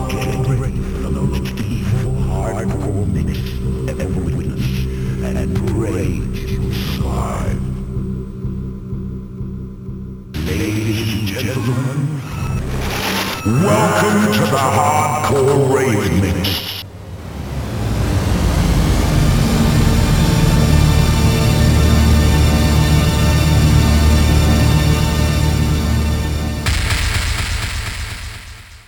Get ready for the most evil hardcore mix ever witnessed, and pray you survive. Ladies and gentlemen, welcome to the Hardcore Rave Mix.